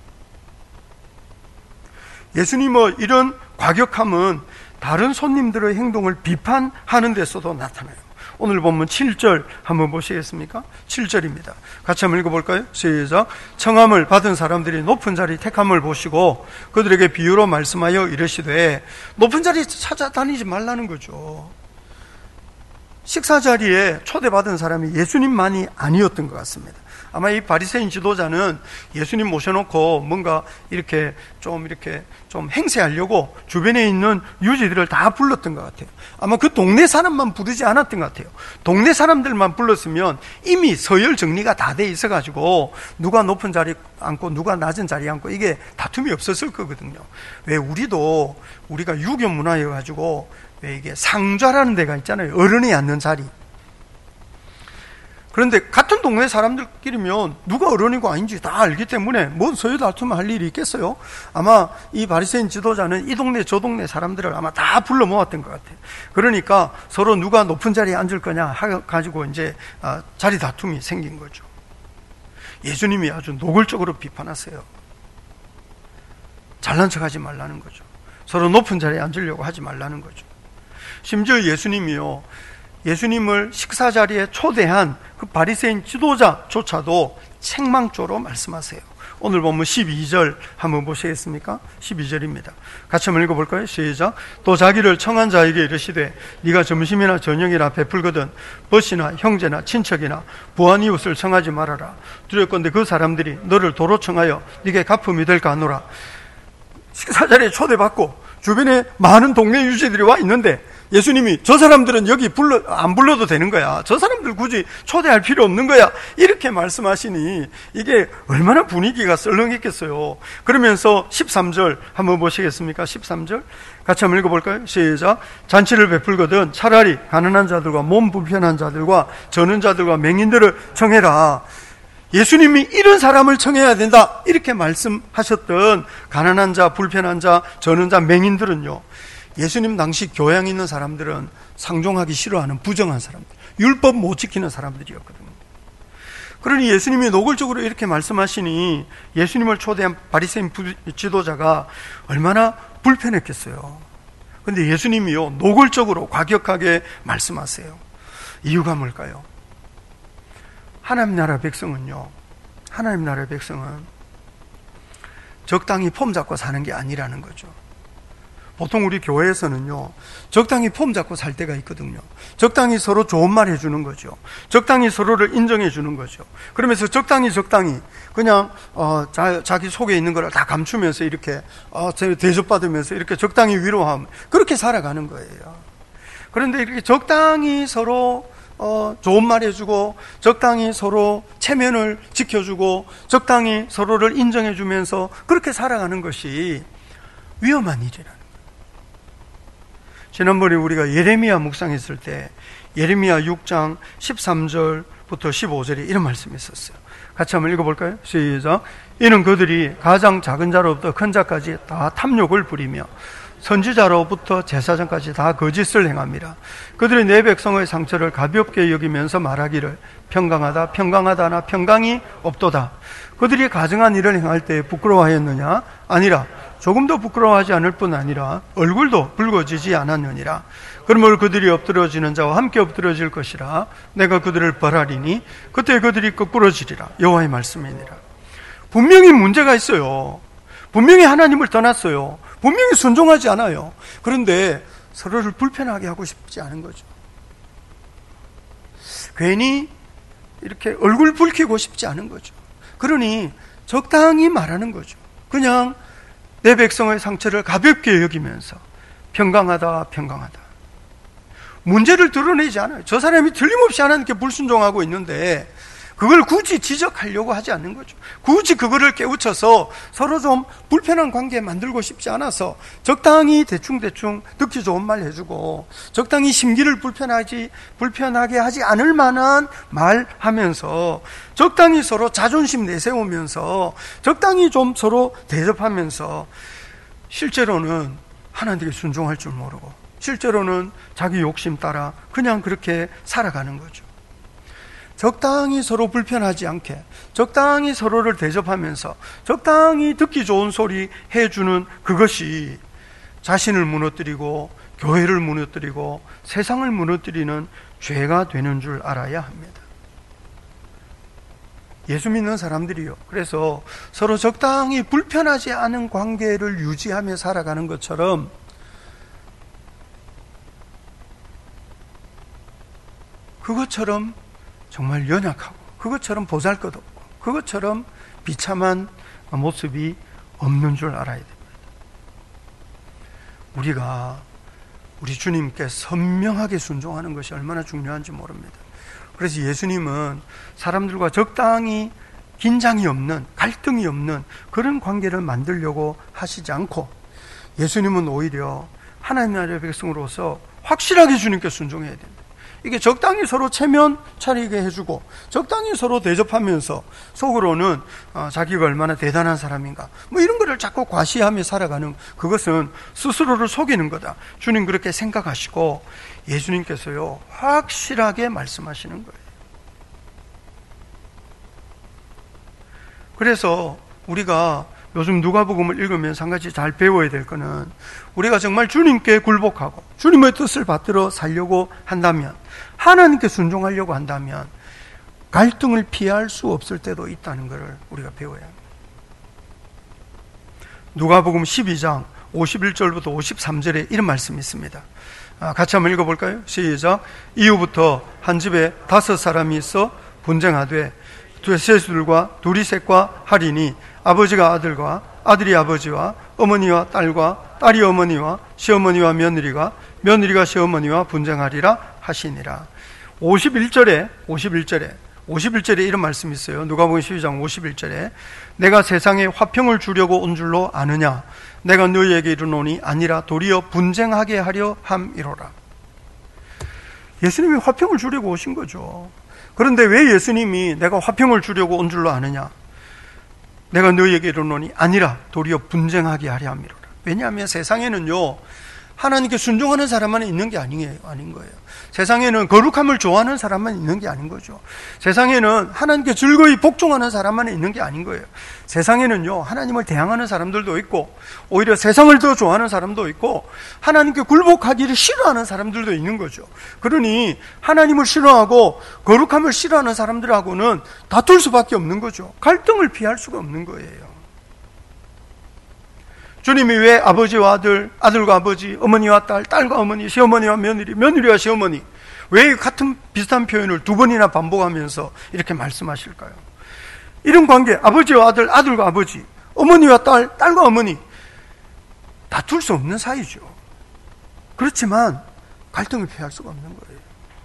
예수님의 이런 과격함은 다른 손님들의 행동을 비판하는 데서도 나타나요. 오늘 보면 칠 절 한번 보시겠습니까? 칠 절입니다. 같이 한번 읽어볼까요? 시작. 청함을 받은 사람들이 높은 자리 택함을 보시고 그들에게 비유로 말씀하여 이르시되, 높은 자리 찾아다니지 말라는 거죠. 식사 자리에 초대받은 사람이 예수님만이 아니었던 것 같습니다. 아마 이 바리새인 지도자는 예수님 모셔놓고 뭔가 이렇게 좀 이렇게 좀 행세하려고 주변에 있는 유지들을 다 불렀던 것 같아요. 아마 그 동네 사람만 부르지 않았던 것 같아요. 동네 사람들만 불렀으면 이미 서열 정리가 다 돼 있어가지고 누가 높은 자리 앉고 누가 낮은 자리 앉고 이게 다툼이 없었을 거거든요. 왜 우리도 우리가 유교 문화여가지고 왜 이게 상좌라는 데가 있잖아요. 어른이 앉는 자리. 그런데 같은 동네 사람들끼리면 누가 어른이고 아닌지 다 알기 때문에 뭔 서열 다툼을 할 일이 있겠어요? 아마 이 바리새인 지도자는 이 동네 저 동네 사람들을 아마 다 불러 모았던 것 같아요. 그러니까 서로 누가 높은 자리에 앉을 거냐 가지고 이제 자리 다툼이 생긴 거죠. 예수님이 아주 노골적으로 비판하세요. 잘난 척하지 말라는 거죠. 서로 높은 자리에 앉으려고 하지 말라는 거죠. 심지어 예수님이요, 예수님을 식사 자리에 초대한 그 바리새인 지도자조차도 책망조로 말씀하세요. 오늘 보면 십이 절 한번 보시겠습니까? 십이 절입니다. 같이 한번 읽어볼까요? 시작. 또 자기를 청한 자에게 이르시되 네가 점심이나 저녁이나 베풀거든 벗이나 형제나 친척이나 부한 이웃을 청하지 말아라. 두렵건대 그 사람들이 너를 도로 청하여 네게 갚음이 될까 하노라. 식사 자리에 초대받고 주변에 많은 동네 유지들이 와 있는데 예수님이 저 사람들은 여기 불러, 안 불러도 되는 거야. 저 사람들 굳이 초대할 필요 없는 거야. 이렇게 말씀하시니 이게 얼마나 분위기가 썰렁했겠어요. 그러면서 십삼 절 한번 보시겠습니까? 십삼 절 같이 한번 읽어볼까요? 시작. 잔치를 베풀거든 차라리 가난한 자들과 몸 불편한 자들과 저는 자들과 맹인들을 청해라. 예수님이 이런 사람을 청해야 된다 이렇게 말씀하셨던 가난한 자, 불편한 자, 저는 자, 맹인들은요, 예수님 당시 교양 있는 사람들은 상종하기 싫어하는 부정한 사람들, 율법 못 지키는 사람들이었거든요. 그러니 예수님이 노골적으로 이렇게 말씀하시니 예수님을 초대한 바리새인 지도자가 얼마나 불편했겠어요. 그런데 예수님이요 노골적으로 과격하게 말씀하세요. 이유가 뭘까요? 하나님 나라 백성은요, 하나님 나라 백성은 적당히 폼 잡고 사는 게 아니라는 거죠. 보통 우리 교회에서는요, 적당히 폼 잡고 살 때가 있거든요. 적당히 서로 좋은 말 해주는 거죠. 적당히 서로를 인정해 주는 거죠. 그러면서 적당히 적당히 그냥 어, 자, 자기 속에 있는 걸 다 감추면서 이렇게 어, 대접받으면서 이렇게 적당히 위로하면 그렇게 살아가는 거예요. 그런데 이렇게 적당히 서로 어, 좋은 말 해주고 적당히 서로 체면을 지켜주고 적당히 서로를 인정해주면서 그렇게 살아가는 것이 위험한 일이라는 거예요. 지난번에 우리가 예레미야 묵상했을 때 예레미야 육 장 십삼 절부터 십오 절에 이런 말씀이 있었어요. 같이 한번 읽어볼까요? 시작. 이는 그들이 가장 작은 자로부터 큰 자까지 다 탐욕을 부리며 선지자로부터 제사장까지 다 거짓을 행함이라. 그들이 내 백성의 상처를 가볍게 여기면서 말하기를 평강하다 평강하다나 평강이 없도다. 그들이 가증한 일을 행할 때 부끄러워하였느냐? 아니라 조금도 부끄러워하지 않을 뿐 아니라 얼굴도 붉어지지 않았느니라. 그러므로 그들이 엎드러지는 자와 함께 엎드러질 것이라. 내가 그들을 벌하리니 그때 그들이 거꾸러지리라. 여호와의 말씀이니라. 분명히 문제가 있어요. 분명히 하나님을 떠났어요. 분명히 순종하지 않아요. 그런데 서로를 불편하게 하고 싶지 않은 거죠. 괜히 이렇게 얼굴 붉히고 싶지 않은 거죠. 그러니 적당히 말하는 거죠. 그냥 내 백성의 상처를 가볍게 여기면서 평강하다 평강하다. 문제를 드러내지 않아요. 저 사람이 틀림없이 하나님께 불순종하고 있는데 그걸 굳이 지적하려고 하지 않는 거죠. 굳이 그거를 깨우쳐서 서로 좀 불편한 관계 만들고 싶지 않아서 적당히 대충대충 듣기 좋은 말 해주고 적당히 심기를 불편하지, 불편하게 하지 않을 만한 말 하면서 적당히 서로 자존심 내세우면서 적당히 좀 서로 대접하면서 실제로는 하나님께 순종할 줄 모르고 실제로는 자기 욕심 따라 그냥 그렇게 살아가는 거죠. 적당히 서로 불편하지 않게 적당히 서로를 대접하면서 적당히 듣기 좋은 소리 해주는 그것이 자신을 무너뜨리고 교회를 무너뜨리고 세상을 무너뜨리는 죄가 되는 줄 알아야 합니다. 예수 믿는 사람들이요, 그래서 서로 적당히 불편하지 않은 관계를 유지하며 살아가는 것처럼 그것처럼 정말 연약하고 그것처럼 보잘것없고 그것처럼 비참한 모습이 없는 줄 알아야 됩니다. 우리가 우리 주님께 선명하게 순종하는 것이 얼마나 중요한지 모릅니다. 그래서 예수님은 사람들과 적당히 긴장이 없는, 갈등이 없는 그런 관계를 만들려고 하시지 않고 예수님은 오히려 하나님 나라의 백성으로서 확실하게 주님께 순종해야 된다. 이게 적당히 서로 체면 차리게 해주고 적당히 서로 대접하면서 속으로는 어, 자기가 얼마나 대단한 사람인가 뭐 이런 거를 자꾸 과시하며 살아가는 그것은 스스로를 속이는 거다. 주님 그렇게 생각하시고 예수님께서요 확실하게 말씀하시는 거예요. 그래서 우리가 요즘 누가복음을 읽으면서 한 가지 잘 배워야 될 거는 우리가 정말 주님께 굴복하고 주님의 뜻을 받들어 살려고 한다면, 하나님께 순종하려고 한다면 갈등을 피할 수 없을 때도 있다는 것을 우리가 배워야 합니다. 누가복음 십이 장 오십일 절부터 오십삼 절에 이런 말씀이 있습니다. 같이 한번 읽어볼까요? 시작. 이후부터 한 집에 다섯 사람이 있어 분쟁하되 두 셋들과 둘이 셋과 하리니 아버지가 아들과 아들이 아버지와, 어머니와 딸과, 딸이 어머니와, 시어머니와 며느리가, 며느리가 시어머니와 분쟁하리라 하시니라. 오십일 절에 오십일 절에 오십일 절에 이런 말씀이 있어요. 누가복음 십이 장 오십일 절에 내가 세상에 화평을 주려고 온 줄로 아느냐? 내가 너희에게 이르노니 아니라 도리어 분쟁하게 하려 함이로라. 예수님이 화평을 주려고 오신 거죠. 그런데 왜 예수님이 내가 화평을 주려고 온 줄로 아느냐? 내가 너희에게 이르노니 아니라 도리어 분쟁하게 하려 함이로라. 왜냐하면 세상에는요, 하나님께 순종하는 사람만 있는 게 아니에요, 아닌 거예요. 세상에는 거룩함을 좋아하는 사람만 있는 게 아닌 거죠. 세상에는 하나님께 즐거이 복종하는 사람만 있는 게 아닌 거예요. 세상에는요, 하나님을 대항하는 사람들도 있고, 오히려 세상을 더 좋아하는 사람도 있고, 하나님께 굴복하기를 싫어하는 사람들도 있는 거죠. 그러니 하나님을 싫어하고 거룩함을 싫어하는 사람들하고는 다툴 수밖에 없는 거죠. 갈등을 피할 수가 없는 거예요. 주님이 왜 아버지와 아들, 아들과 아버지, 어머니와 딸, 딸과 어머니, 시어머니와 며느리, 며느리와 시어머니, 왜 같은 비슷한 표현을 두 번이나 반복하면서 이렇게 말씀하실까요? 이런 관계, 아버지와 아들, 아들과 아버지, 어머니와 딸, 딸과 어머니, 다툴 수 없는 사이죠. 그렇지만 갈등을 피할 수가 없는 거예요.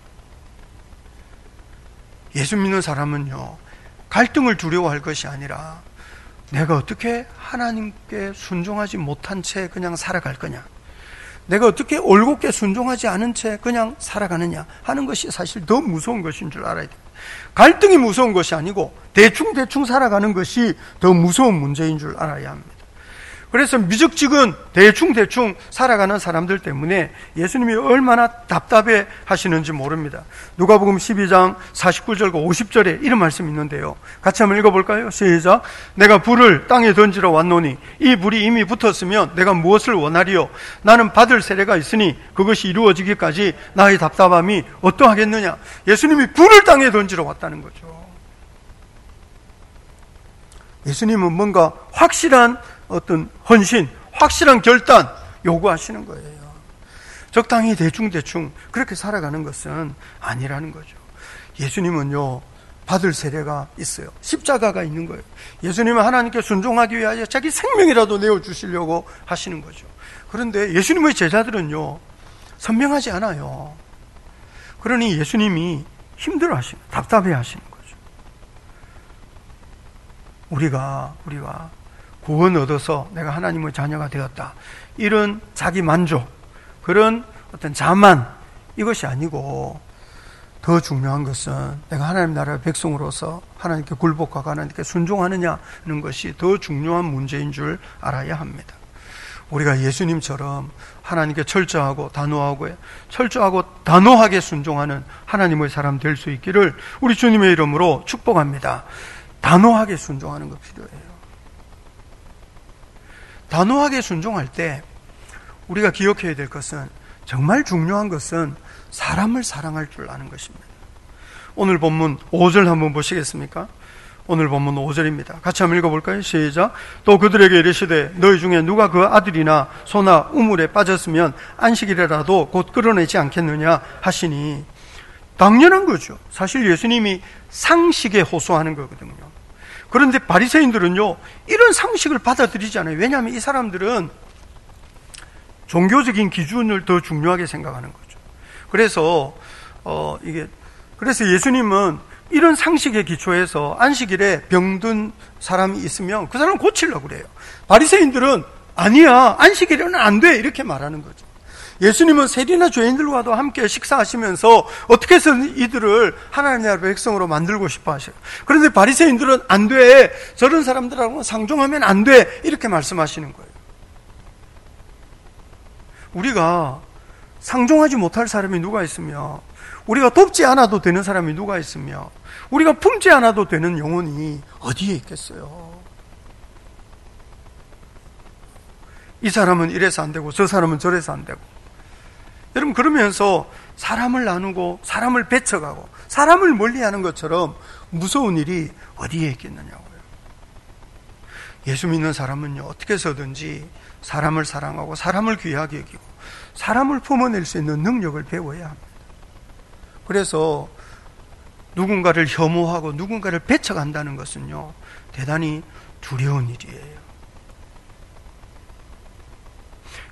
예수 믿는 사람은요, 갈등을 두려워할 것이 아니라 내가 어떻게 하나님께 순종하지 못한 채 그냥 살아갈 거냐, 내가 어떻게 올곧게 순종하지 않은 채 그냥 살아가느냐 하는 것이 사실 더 무서운 것인 줄 알아야 됩니다. 갈등이 무서운 것이 아니고 대충대충 살아가는 것이 더 무서운 문제인 줄 알아야 합니다. 그래서 미적지근 대충대충 살아가는 사람들 때문에 예수님이 얼마나 답답해 하시는지 모릅니다. 누가복음 십이 장 사십구 절과 오십 절에 이런 말씀이 있는데요, 같이 한번 읽어볼까요? 시작. 내가 불을 땅에 던지러 왔노니 이 불이 이미 붙었으면 내가 무엇을 원하리요? 나는 받을 세례가 있으니 그것이 이루어지기까지 나의 답답함이 어떠하겠느냐. 예수님이 불을 땅에 던지러 왔다는 거죠. 예수님은 뭔가 확실한 어떤 헌신, 확실한 결단 요구하시는 거예요. 적당히 대충대충 그렇게 살아가는 것은 아니라는 거죠. 예수님은요, 받을 세례가 있어요. 십자가가 있는 거예요. 예수님은 하나님께 순종하기 위하여 자기 생명이라도 내어주시려고 하시는 거죠. 그런데 예수님의 제자들은요, 선명하지 않아요. 그러니 예수님이 힘들어 하시는, 답답해 하시는 거죠. 우리가, 우리가 구원 얻어서 내가 하나님의 자녀가 되었다, 이런 자기 만족, 그런 어떤 자만, 이것이 아니고 더 중요한 것은 내가 하나님 나라의 백성으로서 하나님께 굴복하고 하나님께 순종하느냐는 것이 더 중요한 문제인 줄 알아야 합니다. 우리가 예수님처럼 하나님께 철저하고 단호하고 철저하고 단호하게 순종하는 하나님의 사람 될 수 있기를 우리 주님의 이름으로 축복합니다. 단호하게 순종하는 것 필요해요. 단호하게 순종할 때 우리가 기억해야 될 것은, 정말 중요한 것은 사람을 사랑할 줄 아는 것입니다. 오늘 본문 오 절 한번 보시겠습니까? 오늘 본문 오 절입니다. 같이 한번 읽어볼까요? 시작. 또 그들에게 이르시되 너희 중에 누가 그 아들이나 소나 우물에 빠졌으면 안식일이라도 곧 끌어내지 않겠느냐 하시니, 당연한 거죠. 사실 예수님이 상식에 호소하는 거거든요. 그런데 바리새인들은요, 이런 상식을 받아들이지 않아요. 왜냐하면 이 사람들은 종교적인 기준을 더 중요하게 생각하는 거죠. 그래서 어 이게 그래서 예수님은 이런 상식에 기초해서 안식일에 병든 사람이 있으면 그 사람 고치려고 그래요. 바리새인들은 아니야, 안식일에는 안 돼, 이렇게 말하는 거죠. 예수님은 세리나 죄인들과도 함께 식사하시면서 어떻게 해서든 이들을 하나님 나라의 백성으로 만들고 싶어 하셔요. 그런데 바리새인들은 안 돼, 저런 사람들하고 상종하면 안 돼, 이렇게 말씀하시는 거예요. 우리가 상종하지 못할 사람이 누가 있으며, 우리가 돕지 않아도 되는 사람이 누가 있으며, 우리가 품지 않아도 되는 영혼이 어디에 있겠어요? 이 사람은 이래서 안 되고 저 사람은 저래서 안 되고. 여러분, 그러면서 사람을 나누고 사람을 배척하고 사람을 멀리하는 것처럼 무서운 일이 어디에 있겠느냐고요. 예수 믿는 사람은요, 어떻게 해서든지 사람을 사랑하고 사람을 귀하게 여기고 사람을 품어낼 수 있는 능력을 배워야 합니다. 그래서 누군가를 혐오하고 누군가를 배척한다는 것은요, 대단히 두려운 일이에요.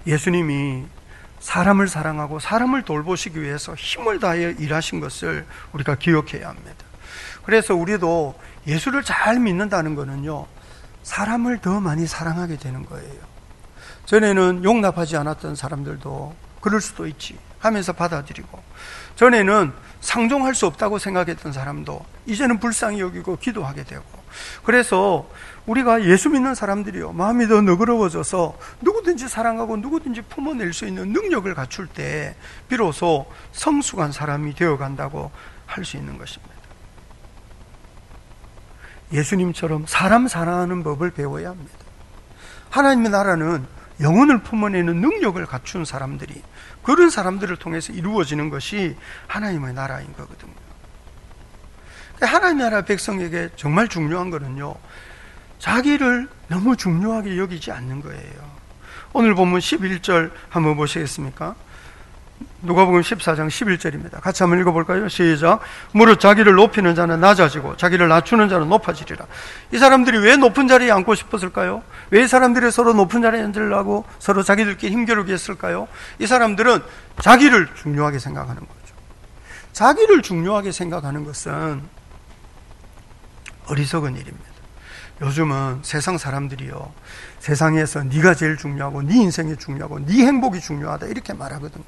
예수님이 사람을 사랑하고 사람을 돌보시기 위해서 힘을 다하여 일하신 것을 우리가 기억해야 합니다. 그래서 우리도 예수를 잘 믿는다는 것은요, 사람을 더 많이 사랑하게 되는 거예요. 전에는 용납하지 않았던 사람들도 그럴 수도 있지 하면서 받아들이고, 전에는 상종할 수 없다고 생각했던 사람도 이제는 불쌍히 여기고 기도하게 되고, 그래서 우리가 예수 믿는 사람들이요, 마음이 더 너그러워져서 누구든지 사랑하고 누구든지 품어낼 수 있는 능력을 갖출 때 비로소 성숙한 사람이 되어간다고 할 수 있는 것입니다. 예수님처럼 사람 사랑하는 법을 배워야 합니다. 하나님의 나라는 영혼을 품어내는 능력을 갖춘 사람들이, 그런 사람들을 통해서 이루어지는 것이 하나님의 나라인 거거든요. 하나님의 나라 백성에게 정말 중요한 거는요, 자기를 너무 중요하게 여기지 않는 거예요. 오늘 본문 십일 절 한번 보시겠습니까? 누가복음 십사 장 십일 절입니다. 같이 한번 읽어볼까요? 시작. 무릇 자기를 높이는 자는 낮아지고 자기를 낮추는 자는 높아지리라. 이 사람들이 왜 높은 자리에 앉고 싶었을까요? 왜 이 사람들이 서로 높은 자리에 앉으려고 서로 자기들끼리 힘겨루게 했을까요? 이 사람들은 자기를 중요하게 생각하는 거죠. 자기를 중요하게 생각하는 것은 어리석은 일입니다. 요즘은 세상 사람들이요, 세상에서 네가 제일 중요하고 네 인생이 중요하고 네 행복이 중요하다 이렇게 말하거든요.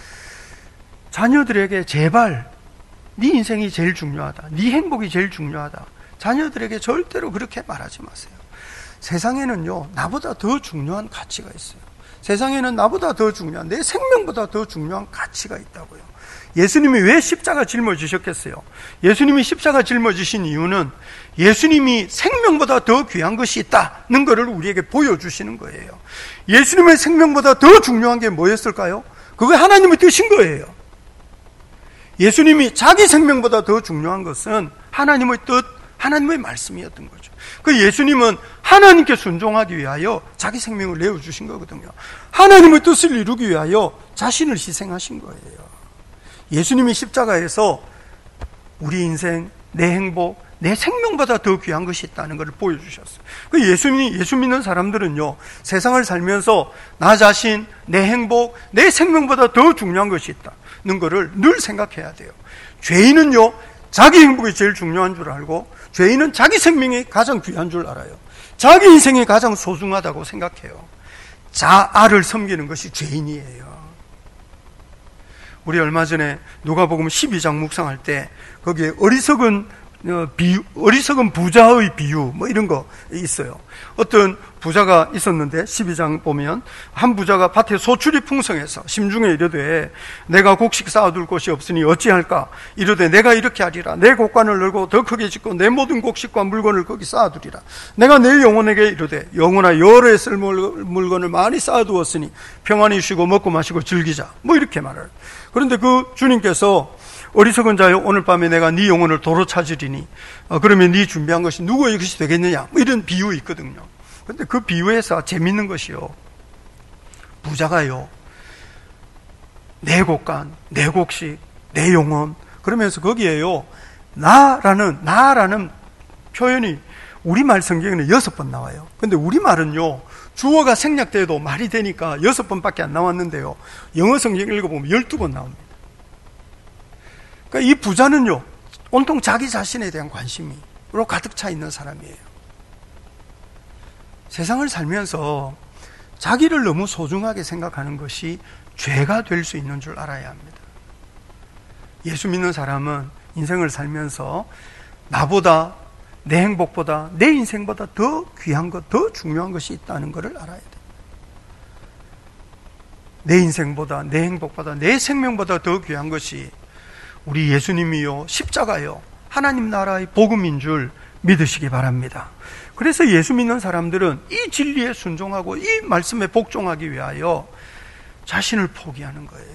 자녀들에게 제발 네 인생이 제일 중요하다, 네 행복이 제일 중요하다, 자녀들에게 절대로 그렇게 말하지 마세요. 세상에는요, 나보다 더 중요한 가치가 있어요. 세상에는 나보다 더 중요한, 내 생명보다 더 중요한 가치가 있다고요. 예수님이 왜 십자가 짊어지셨겠어요? 예수님이 십자가 짊어지신 이유는 예수님이 생명보다 더 귀한 것이 있다는 것을 우리에게 보여주시는 거예요. 예수님의 생명보다 더 중요한 게 뭐였을까요? 그게 하나님의 뜻인 거예요. 예수님이 자기 생명보다 더 중요한 것은 하나님의 뜻, 하나님의 말씀이었던 거죠. 그 예수님은 하나님께 순종하기 위하여 자기 생명을 내어주신 거거든요. 하나님의 뜻을 이루기 위하여 자신을 희생하신 거예요. 예수님이 십자가에서 우리 인생, 내 행복, 내 생명보다 더 귀한 것이 있다는 것을 보여주셨어요. 그 예수님이, 예수 믿는 사람들은요, 세상을 살면서 나 자신, 내 행복, 내 생명보다 더 중요한 것이 있다는 것을 늘 생각해야 돼요. 죄인은요, 자기 행복이 제일 중요한 줄 알고, 죄인은 자기 생명이 가장 귀한 줄 알아요. 자기 인생이 가장 소중하다고 생각해요. 자아를 섬기는 것이 죄인이에요. 우리 얼마 전에 누가복음 십이 장 묵상할 때 거기에 어리석은 비유, 어리석은 부자의 비유 뭐 이런 거 있어요. 어떤 부자가 있었는데 십이 장 보면 한 부자가 밭에 소출이 풍성해서 심중에 이르되 내가 곡식 쌓아둘 곳이 없으니 어찌할까? 이르되 내가 이렇게 하리라. 내 곡관을 열고 더 크게 짓고 내 모든 곡식과 물건을 거기 쌓아두리라. 내가 내 영혼에게 이르되 영혼아 여러 해 쓸 물건을 많이 쌓아두었으니 평안히 쉬고 먹고 마시고 즐기자. 뭐 이렇게 말을. 그런데 그 주님께서 어리석은 자여 오늘 밤에 내가 네 영혼을 도로 찾으리니 어, 그러면 네 준비한 것이 누구의 것이 되겠느냐, 뭐 이런 비유 있거든요. 그런데 그 비유에서 재밌는 것이요, 부자가요 내 곡간, 내 곡식, 내 영혼, 그러면서 거기에요 나라는 나라는 표현이 우리말 성경에는 여섯 번 나와요. 근데 우리말은요 주어가 생략돼도 말이 되니까 여섯 번밖에 안 나왔는데요, 영어 성경 읽어보면 열두 번 나옵니다. 그러니까 이 부자는요 온통 자기 자신에 대한 관심으로 가득 차 있는 사람이에요. 세상을 살면서 자기를 너무 소중하게 생각하는 것이 죄가 될 수 있는 줄 알아야 합니다. 예수 믿는 사람은 인생을 살면서 나보다, 내 행복보다, 내 인생보다 더 귀한 것, 더 중요한 것이 있다는 것을 알아야 돼요. 내 인생보다, 내 행복보다, 내 생명보다 더 귀한 것이 우리 예수님이요 십자가요 하나님 나라의 복음인 줄 믿으시기 바랍니다. 그래서 예수 믿는 사람들은 이 진리에 순종하고 이 말씀에 복종하기 위하여 자신을 포기하는 거예요.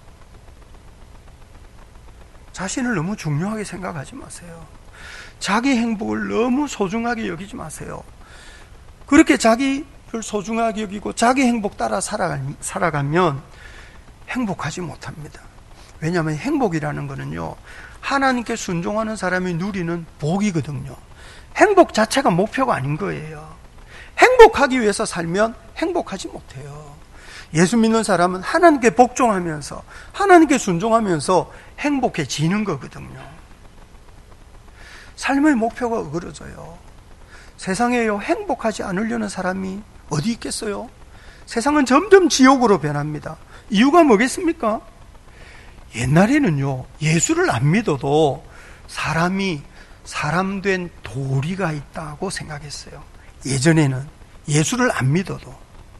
자신을 너무 중요하게 생각하지 마세요. 자기 행복을 너무 소중하게 여기지 마세요. 그렇게 자기를 소중하게 여기고 자기 행복 따라 살아가면 행복하지 못합니다. 왜냐하면 행복이라는 거는요 하나님께 순종하는 사람이 누리는 복이거든요. 행복 자체가 목표가 아닌 거예요. 행복하기 위해서 살면 행복하지 못해요. 예수 믿는 사람은 하나님께 복종하면서 하나님께 순종하면서 행복해지는 거거든요. 삶의 목표가 어그러져요. 세상에요, 행복하지 않으려는 사람이 어디 있겠어요? 세상은 점점 지옥으로 변합니다. 이유가 뭐겠습니까? 옛날에는요, 예수를 안 믿어도 사람이 사람 된 도리가 있다고 생각했어요. 예전에는 예수를 안 믿어도.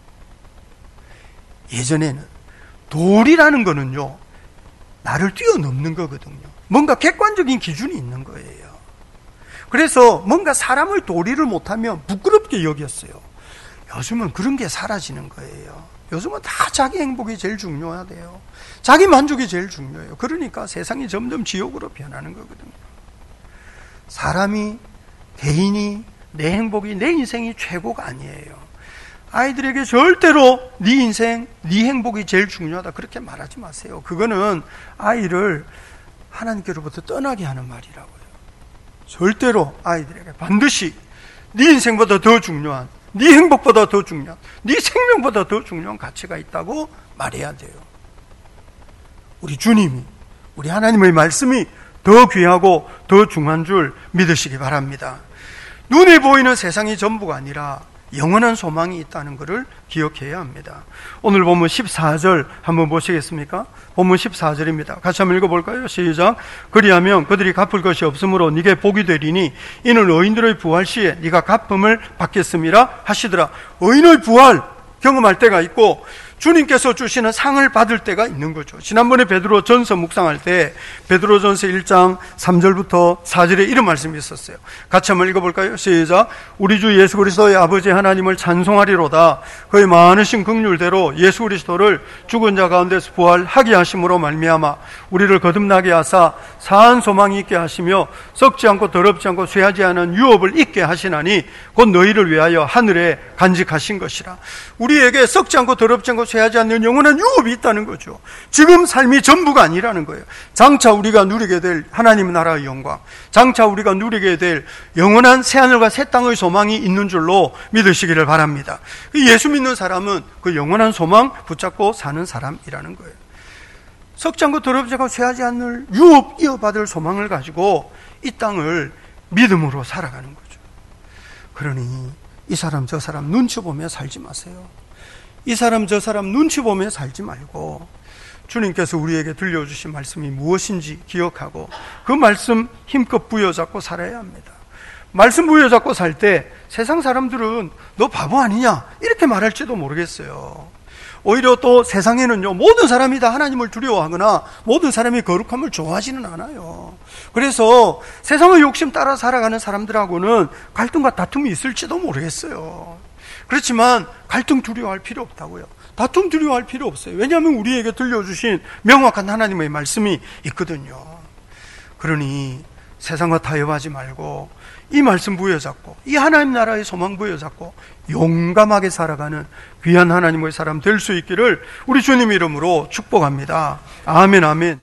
예전에는 도리라는 거는요, 나를 뛰어넘는 거거든요. 뭔가 객관적인 기준이 있는 거예요. 그래서 뭔가 사람의 도리를 못하면 부끄럽게 여겼어요. 요즘은 그런 게 사라지는 거예요. 요즘은 다 자기 행복이 제일 중요하대요. 자기 만족이 제일 중요해요. 그러니까 세상이 점점 지옥으로 변하는 거거든요. 사람이, 개인이, 내 행복이, 내 인생이 최고가 아니에요. 아이들에게 절대로 네 인생, 네 행복이 제일 중요하다 그렇게 말하지 마세요. 그거는 아이를 하나님께로부터 떠나게 하는 말이라고요. 절대로 아이들에게 반드시 네 인생보다 더 중요한, 네 행복보다 더 중요한, 네 생명보다 더 중요한 가치가 있다고 말해야 돼요. 우리 주님이, 우리 하나님의 말씀이 더 귀하고 더 중요한 줄 믿으시기 바랍니다. 눈에 보이는 세상이 전부가 아니라 영원한 소망이 있다는 것을 기억해야 합니다. 오늘 본문 십사 절 한번 보시겠습니까? 본문 십사 절입니다. 같이 한번 읽어볼까요? 시작. 그리하면 그들이 갚을 것이 없으므로 네게 복이 되리니 이는 의인들의 부활 시에 네가 갚음을 받겠음이라 하시더라. 의인의 부활 경험할 때가 있고 주님께서 주시는 상을 받을 때가 있는 거죠. 지난번에 베드로 전서 묵상할 때 베드로 전서 일 장 삼 절부터 사 절에 이런 말씀이 있었어요. 같이 한번 읽어볼까요? 시작. 우리 주 예수 그리스도의 아버지 하나님을 찬송하리로다. 그의 많으신 긍휼대로 예수 그리스도를 죽은 자 가운데서 부활하게 하심으로 말미암아 우리를 거듭나게 하사 사한 소망이 있게 하시며 썩지 않고 더럽지 않고 쇠하지 않은 유업을 있게 하시나니 곧 너희를 위하여 하늘에 간직하신 것이라. 우리에게 썩지 않고 더럽지 않고 쇠하지 않는 영원한 유업이 있다는 거죠. 지금 삶이 전부가 아니라는 거예요. 장차 우리가 누리게 될 하나님 나라의 영광, 장차 우리가 누리게 될 영원한 새하늘과 새 땅의 소망이 있는 줄로 믿으시기를 바랍니다. 예수 믿는 사람은 그 영원한 소망 붙잡고 사는 사람이라는 거예요. 썩지 않고 더럽지 않고 쇠하지 않는 유업 이어받을 소망을 가지고 이 땅을 믿음으로 살아가는 거죠. 그러니 이 사람 저 사람 눈치 보며 살지 마세요. 이 사람 저 사람 눈치 보며 살지 말고 주님께서 우리에게 들려주신 말씀이 무엇인지 기억하고 그 말씀 힘껏 부여잡고 살아야 합니다. 말씀 부여잡고 살 때 세상 사람들은 너 바보 아니냐 이렇게 말할지도 모르겠어요. 오히려 또 세상에는요, 모든 사람이 다 하나님을 두려워하거나 모든 사람이 거룩함을 좋아하지는 않아요. 그래서 세상의 욕심 따라 살아가는 사람들하고는 갈등과 다툼이 있을지도 모르겠어요. 그렇지만 갈등 두려워할 필요 없다고요. 다툼 두려워할 필요 없어요. 왜냐하면 우리에게 들려주신 명확한 하나님의 말씀이 있거든요. 그러니 세상과 타협하지 말고 이 말씀 부여잡고 이 하나님 나라의 소망 부여잡고 용감하게 살아가는 귀한 하나님의 사람 될 수 있기를 우리 주님 이름으로 축복합니다. 아멘, 아멘.